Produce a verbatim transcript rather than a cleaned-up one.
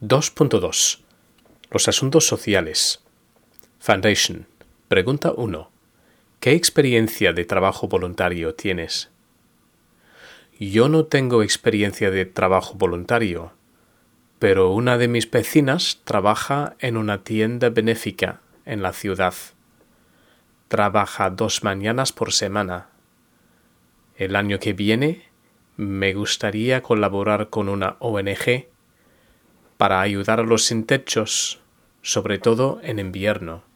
dos punto dos. Los asuntos sociales. Foundation. Pregunta uno. ¿Qué experiencia de trabajo voluntario tienes? Yo no tengo experiencia de trabajo voluntario, pero una de mis vecinas trabaja en una tienda benéfica en la ciudad. Trabaja dos mañanas por semana. El año que viene me gustaría colaborar con una O N G para ayudar a los sin techos, sobre todo en invierno.